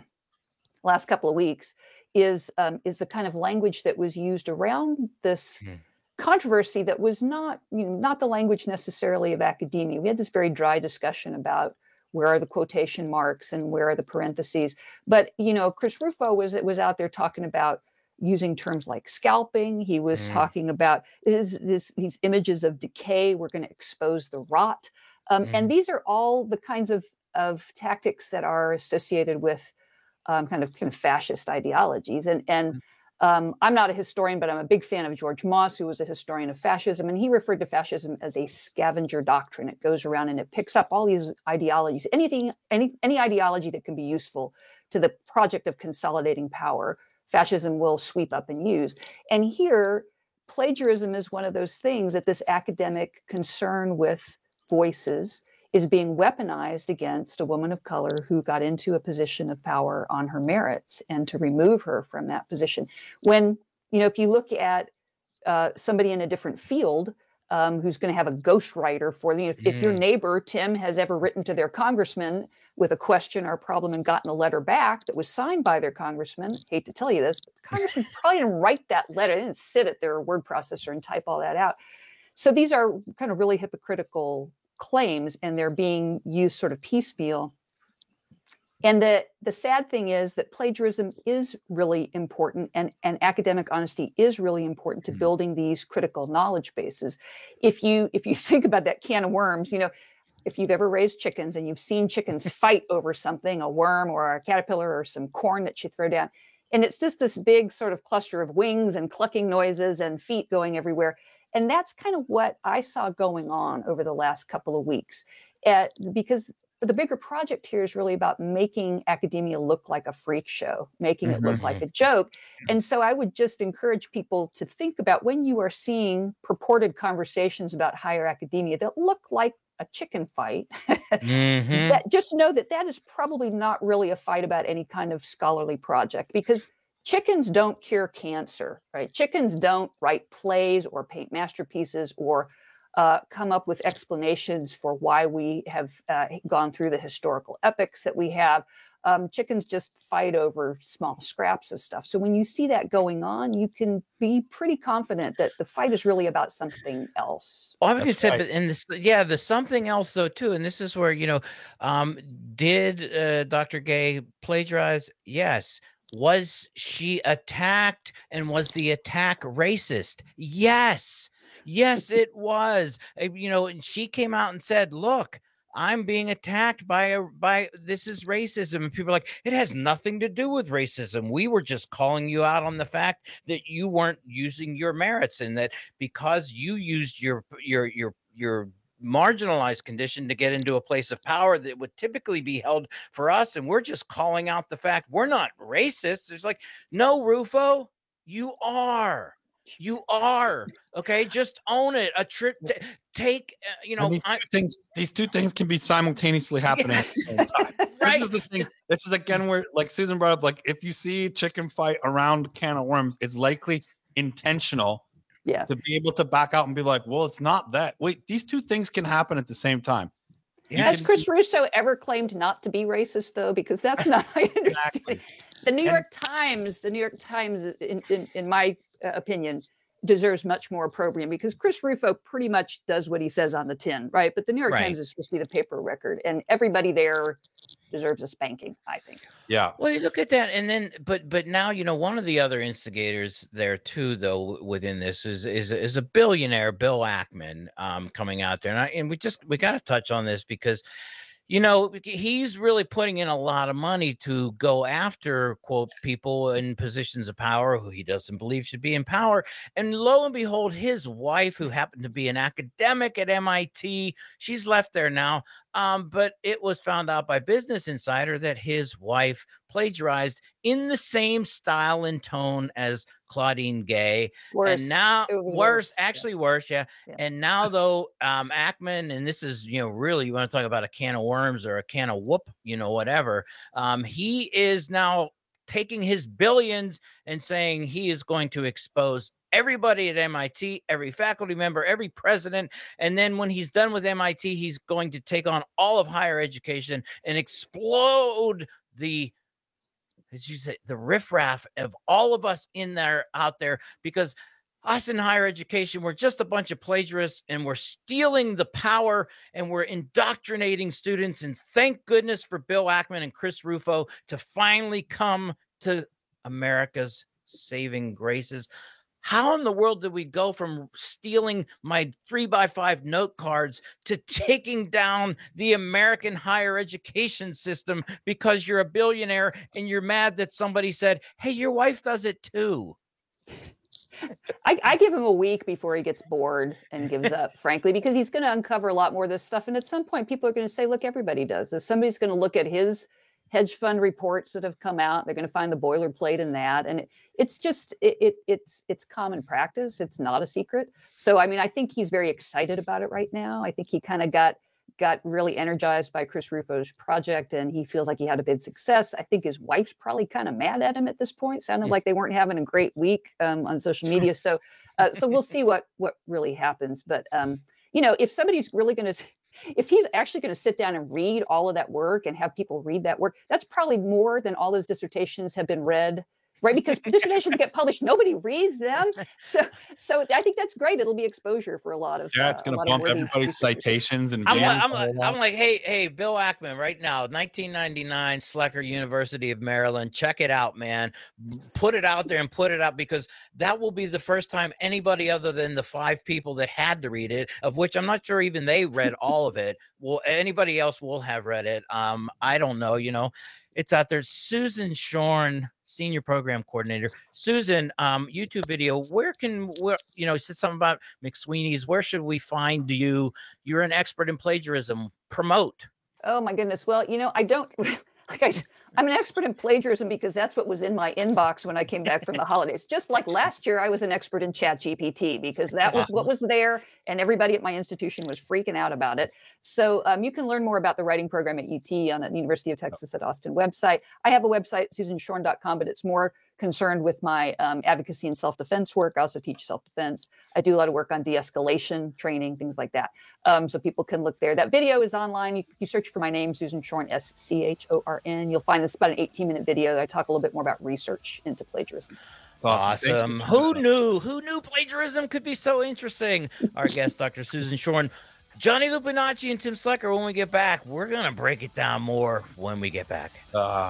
last couple of weeks is the kind of language that was used around this controversy that was not the language necessarily of academia. We had this very dry discussion about where are the quotation marks and where are the parentheses. But Chris Rufo was out there talking about using terms like scalping. He was talking about these images of decay. We're going to expose the rot, and these are all the kinds of tactics that are associated with kind of fascist ideologies. And I'm not a historian, but I'm a big fan of George Moss, who was a historian of fascism. And he referred to fascism as a scavenger doctrine. It goes around and it picks up all these ideologies, any ideology that can be useful to the project of consolidating power, fascism will sweep up and use. And here, plagiarism is one of those things that this academic concern with voices is being weaponized against a woman of color who got into a position of power on her merits, and to remove her from that position. When, if you look at somebody in a different field who's going to have a ghostwriter for them, if your neighbor, Tim, has ever written to their congressman with a question or a problem and gotten a letter back that was signed by their congressman, hate to tell you this, but the congressman probably didn't write that letter, they didn't sit at their word processor and type all that out. So these are kind of really hypocritical claims, and they're being used sort of piecemeal. And the sad thing is that plagiarism is really important, and academic honesty is really important to building these critical knowledge bases. If you think about that can of worms, if you've ever raised chickens and you've seen chickens fight over something, a worm or a caterpillar or some corn that you throw down, and it's just this big sort of cluster of wings and clucking noises and feet going everywhere. And that's kind of what I saw going on over the last couple of weeks. because the bigger project here is really about making academia look like a freak show, making it look like a joke. And so I would just encourage people to think about when you are seeing purported conversations about higher academia that look like a chicken fight, that just know that that is probably not really a fight about any kind of scholarly project, because chickens don't cure cancer, right? Chickens don't write plays or paint masterpieces or come up with explanations for why we have gone through the historical epics that we have. Chickens just fight over small scraps of stuff. So when you see that going on, you can be pretty confident that the fight is really about something else. Well, I would say, but in this, the something else though too, and this is where did Dr. Gay plagiarize? Yes. Was she attacked, and was the attack racist? Yes. Yes, it was. And she came out and said, "Look, I'm being attacked by this is racism." And people are like, it has nothing to do with racism. We were just calling you out on the fact that you weren't using your merits, and that because you used your marginalized condition to get into a place of power that would typically be held for us, and we're just calling out the fact we're not racist. It's like, no, Rufo, you are. You are. Okay, just own it. A trip take these two things can be simultaneously happening at the same time. Right. This is the thing. This is again where, like Susan brought up, like if you see a chicken fight around a can of worms, it's likely intentional. Yeah. To be able to back out and be like, well, it's not that. Wait, these two things can happen at the same time. Has Chris Russo ever claimed not to be racist, though? Because that's not my understanding. Exactly. The New York Times, in my opinion, deserves much more opprobrium, because Chris Rufo pretty much does what he says on the tin, right? But the New York Times is supposed to be the paper record, and everybody there deserves a spanking, I think. Yeah. Well, you look at that, and then, but now, one of the other instigators there too, though, within this is a billionaire, Bill Ackman, coming out there, and we got to touch on this because, he's really putting in a lot of money to go after, quote, people in positions of power who he doesn't believe should be in power. And lo and behold, his wife, who happened to be an academic at MIT, she's left there now. But it was found out by Business Insider that his wife plagiarized in the same style and tone as Claudine Gay. Worse. And now worse. Yeah. And now, though, Ackman, and this is, really, you want to talk about a can of worms or a can of whoop, whatever. He is now taking his billions and saying he is going to expose everybody at MIT, every faculty member, every president. And then when he's done with MIT, he's going to take on all of higher education and explode the riffraff of all of us out there, because us in higher education, we're just a bunch of plagiarists, and we're stealing the power, and we're indoctrinating students. And thank goodness for Bill Ackman and Chris Rufo to finally come to America's saving graces. How in the world did we go from stealing my 3x5 note cards to taking down the American higher education system because you're a billionaire and you're mad that somebody said, hey, your wife does it too? I give him a week before he gets bored and gives up, frankly, because he's going to uncover a lot more of this stuff. And at some point, people are going to say, look, everybody does this. Somebody's going to look at his hedge fund reports that have come out. They're going to find the boilerplate in that. And it's just, it's common practice. It's not a secret. So, I mean, I think he's very excited about it right now. I think he kind of got really energized by Chris Rufo's project, and he feels like he had a big success. I think his wife's probably kind of mad at him at this point. Sounded like they weren't having a great week on social media. So we'll see what really happens. But, if somebody's really going to, if he's actually going to sit down and read all of that work and have people read that work, that's probably more than all those dissertations have been read, right? Because dissertations get published, nobody reads them. So I think that's great. It'll be exposure for a lot of it's going to bump everybody's citations and I'm like, hey, Bill Ackman, right now, 1999, Schlechter University of Maryland. Check it out, man. Put it out there and put it out, because that will be the first time anybody other than the 5 people that had to read it, of which I'm not sure even they read all of it. Well, anybody else will have read it. I don't know, it's out there. Susan Shorn, Senior Program Coordinator. Susan, YouTube video, where you said something about McSweeney's. Where should we find you? You're an expert in plagiarism. promote? Oh my goodness. Well, I don't I'm an expert in plagiarism because that's what was in my inbox when I came back from the holidays. Just like last year, I was an expert in ChatGPT because that was what was there, and everybody at my institution was freaking out about it. So you can learn more about the writing program at UT on the University of Texas at Austin website. I have a website, susanshorn.com, but it's more concerned with my advocacy and self-defense work. I also teach self-defense. I do a lot of work on de-escalation training, things like that. So people can look there. That video is online. You search for my name, Susan Shorn, SCHORN. You'll find this about an 18-minute video that I talk a little bit more about research into plagiarism. Awesome. Who knew plagiarism could be so interesting? Our guest, Dr. Susan Shorn. Johnny Lupinacci and Tim Slecker, when we get back, we're going to break it down more when we get back.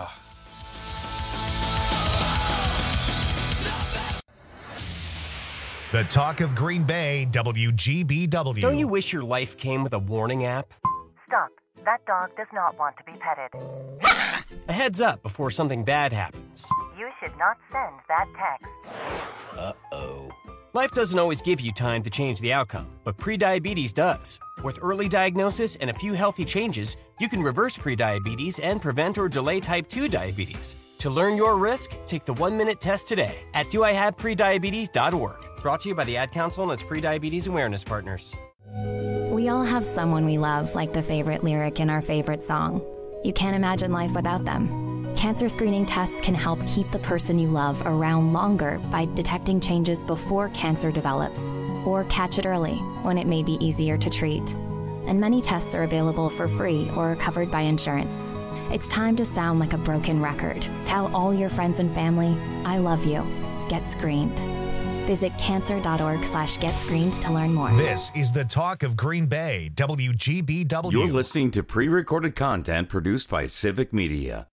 The talk of Green Bay, WGBW. Don't you wish your life came with a warning app? Stop. That dog does not want to be petted. A heads up before something bad happens. You should not send that text. Uh-oh. Life doesn't always give you time to change the outcome, but prediabetes does. With early diagnosis and a few healthy changes, you can reverse prediabetes and prevent or delay type 2 diabetes. To learn your risk, take the 1-minute test today at doihaveprediabetes.org. Brought to you by the Ad Council and its prediabetes awareness partners. We all have someone we love, like the favorite lyric in our favorite song. You can't imagine life without them. Cancer screening tests can help keep the person you love around longer by detecting changes before cancer develops, or catch it early when it may be easier to treat. And many tests are available for free or covered by insurance. It's time to sound like a broken record. Tell all your friends and family, I love you. Get screened. Visit cancer.org/getscreened to learn more. This is the talk of Green Bay, WGBW. You're listening to pre-recorded content produced by Civic Media.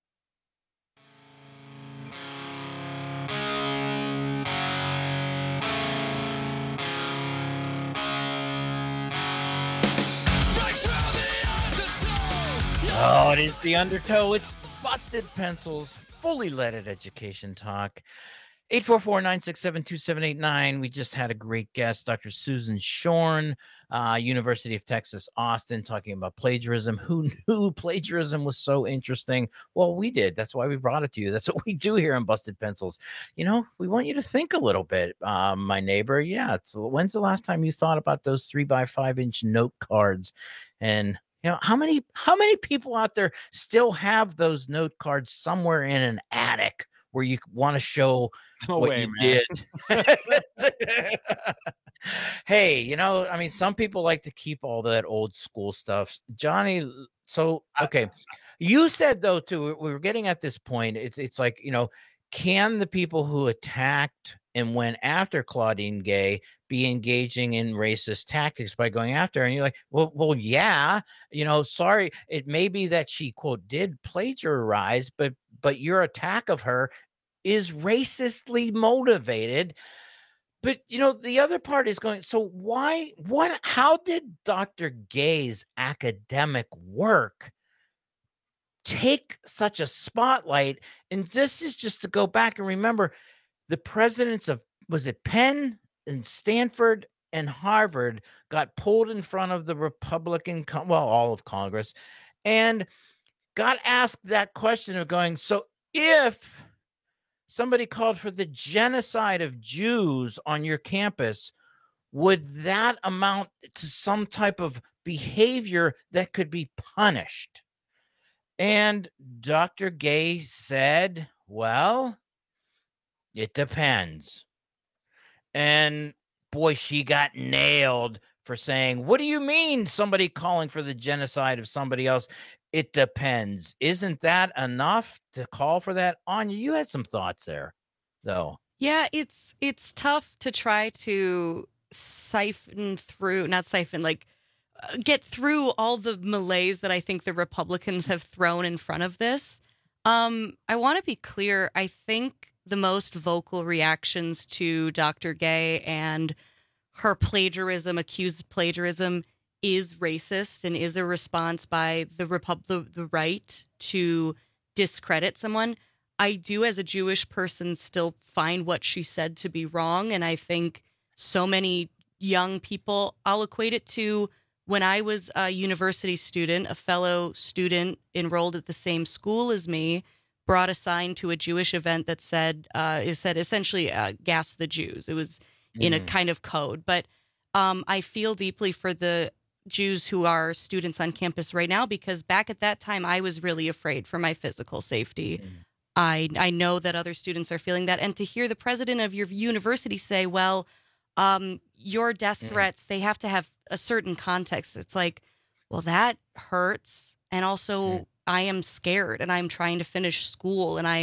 Oh, it is the Undertow. It's Busted Pencils, fully leaded education talk. 844-967-2789. We just had a great guest, Dr. Susan Shorn, University of Texas, Austin, talking about plagiarism. Who knew plagiarism was so interesting? Well, we did. That's why we brought it to you. That's what we do here on Busted Pencils. We want you to think a little bit, my neighbor. Yeah, when's the last time you thought about those 3x5-inch note cards? And how many people out there still have those note cards somewhere in an attic where you want to show you did? Hey, some people like to keep all that old school stuff. Johnny, okay. You said, though, too, we were getting at this point, it's like, can the people who attacked and went after Claudine Gay be engaging in racist tactics by going after her? And you're like, well, yeah, sorry. It may be that she, quote, did plagiarize, but your attack of her is racistly motivated. But, the other part is going, so how did Dr. Gay's academic work take such a spotlight? And this is just to go back and remember the presidents of, was it Penn and Stanford and Harvard got pulled in front of the Republican, all of Congress, and got asked that question of going, so if somebody called for the genocide of Jews on your campus, would that amount to some type of behavior that could be punished? And Dr. Gay said, well, it depends. And boy, she got nailed for saying, what do you mean somebody calling for the genocide of somebody else? It depends. Isn't that enough to call for that? Anya, you had some thoughts there, though. Yeah, it's tough to try to get through all the malaise that I think the Republicans have thrown in front of this. I want to be clear. I think the most vocal reactions to Dr. Gay and her accused plagiarism, is racist and is a response by the right to discredit someone. I do, as a Jewish person, still find what she said to be wrong. And I think so many young people, I'll equate it to when I was a university student, a fellow student enrolled at the same school as me brought a sign to a Jewish event that said essentially gas the Jews. It was in a kind of code. But I feel deeply for the Jews who are students on campus right now, because back at that time, I was really afraid for my physical safety. I know that other students are feeling that. And to hear the president of your university say, well, your death threats, they have to have a certain context. It's like, well, that hurts. And also, I am scared and I'm trying to finish school. And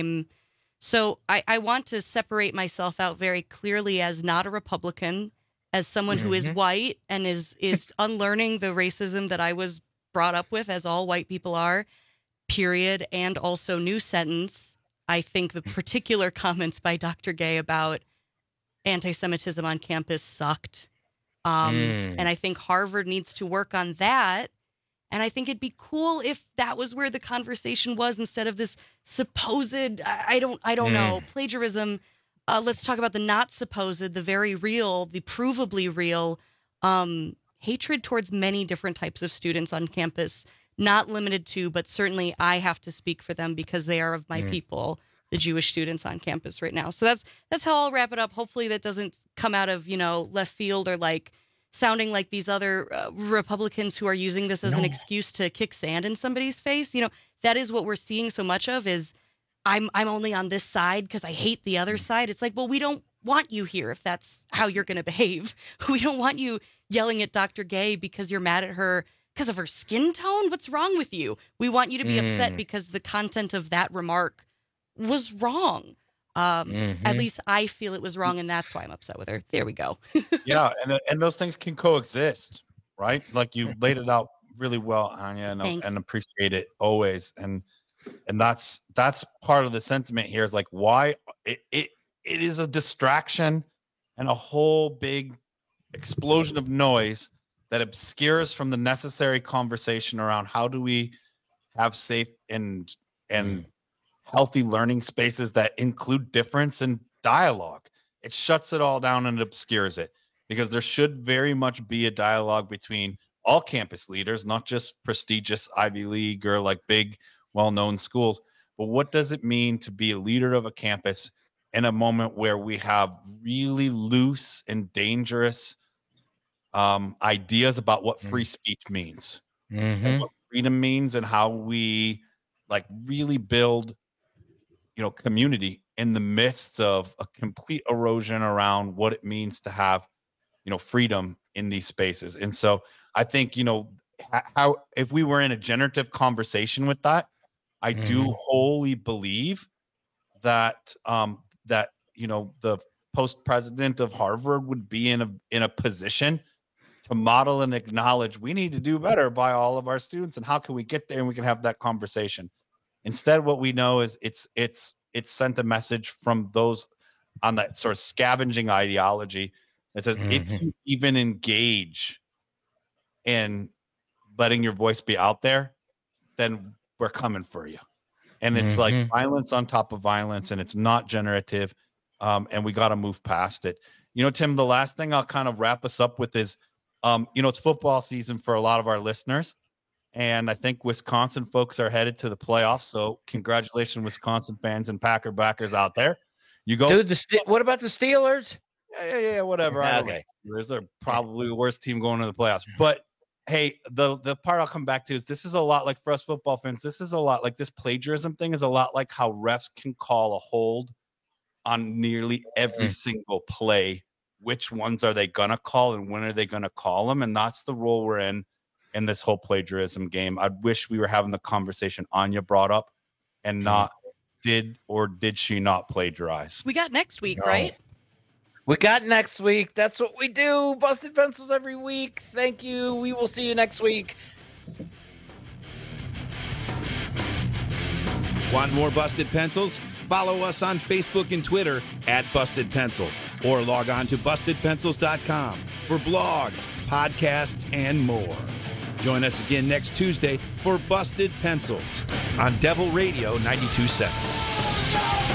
I want to separate myself out very clearly as not a Republican, as someone who is white and is unlearning the racism that I was brought up with, as all white people are, period. And also, new sentence, I think the particular comments by Dr. Gay about anti-Semitism on campus sucked. And I think Harvard needs to work on that. And I think it'd be cool if that was where the conversation was, instead of this supposed, I don't know, plagiarism. Let's talk about the not supposed, the very real, the provably real hatred towards many different types of students on campus, not limited to, but certainly I have to speak for them because they are of my people, the Jewish students on campus right now. So that's how I'll wrap it up. Hopefully that doesn't come out of, left field or like sounding like these other Republicans who are using this as an excuse to kick sand in somebody's face. That is what we're seeing so much of, is I'm only on this side because I hate the other side. It's like, well, we don't want you here if that's how you're going to behave. We don't want you yelling at Dr. Gay because you're mad at her because of her skin tone. What's wrong with you? We want you to be upset because the content of that remark was wrong. At least I feel it was wrong, and that's why I'm upset with her. There we go. Yeah, and those things can coexist, right? Like you laid it out really well, Anya, and appreciate it always. And that's part of the sentiment here, is like why it is a distraction and a whole big explosion of noise that obscures from the necessary conversation around how do we have safe and healthy learning spaces that include difference and dialogue. It shuts it all down and it obscures it, because there should very much be a dialogue between all campus leaders, not just prestigious Ivy League or like big, well-known schools. But what does it mean to be a leader of a campus in a moment where we have really loose and dangerous ideas about what free speech means, and what freedom means, and how we like really build community in the midst of a complete erosion around what it means to have, freedom in these spaces. And so I think, how, if we were in a generative conversation with that, I do wholly believe that, the post president of Harvard would be in a position to model and acknowledge we need to do better by all of our students. And how can we get there? And we can have that conversation. Instead, what we know is it's sent a message from those on that sort of scavenging ideology that says if you even engage in letting your voice be out there, then we're coming for you. And it's like violence on top of violence, and it's not generative. And we got to move past it. Tim, the last thing I'll kind of wrap us up with is, it's football season for a lot of our listeners. And I think Wisconsin folks are headed to the playoffs. So congratulations, Wisconsin fans and Packer backers out there. You go. Dude, what about the Steelers? Yeah, whatever. Okay. They're probably the worst team going to the playoffs. But hey, the part I'll come back to is this is a lot like, for us football fans, this is a lot like, this plagiarism thing is a lot like how refs can call a hold on nearly every single play. Which ones are they going to call and when are they going to call them? And that's the role we're in this whole plagiarism game. I wish we were having the conversation Anya brought up and not did she not plagiarize. We got next week, right? We got next week. That's what we do. Busted Pencils every week. Thank you. We will see you next week. Want more Busted Pencils? Follow us on Facebook and Twitter @BustedPencils, or log on to BustedPencils.com for blogs, podcasts, and more. Join us again next Tuesday for Busted Pencils on Devil Radio 92.7.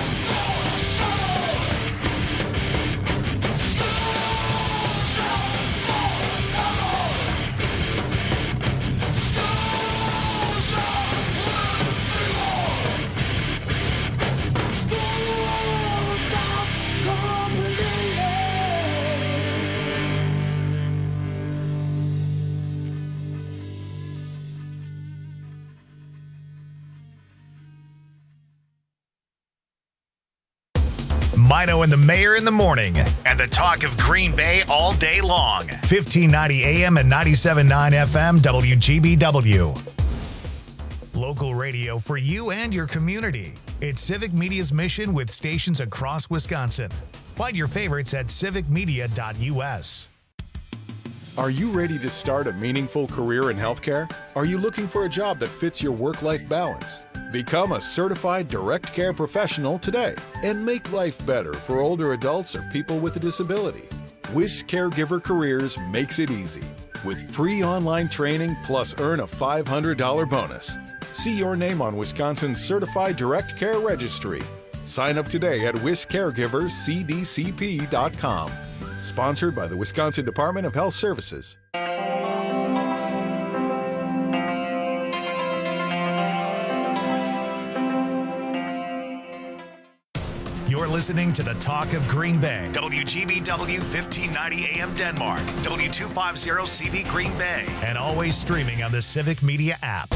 Mino and the Mayor in the morning, and the talk of Green Bay all day long. 1590 AM and 97.9 FM WGBW. Local radio for you and your community. It's Civic Media's mission with stations across Wisconsin. Find your favorites at civicmedia.us. Are you ready to start a meaningful career in healthcare? Are you looking for a job that fits your work-life balance? Become a certified direct care professional today and make life better for older adults or people with a disability. WIS Caregiver Careers makes it easy with free online training plus earn a $500 bonus. See your name on Wisconsin's Certified Direct Care Registry. Sign up today at wiscaregivercdcp.com. Sponsored by the Wisconsin Department of Health Services. You're listening to the Talk of Green Bay. WGBW 1590 AM Denmark. W250 CV Green Bay. And always streaming on the Civic Media app.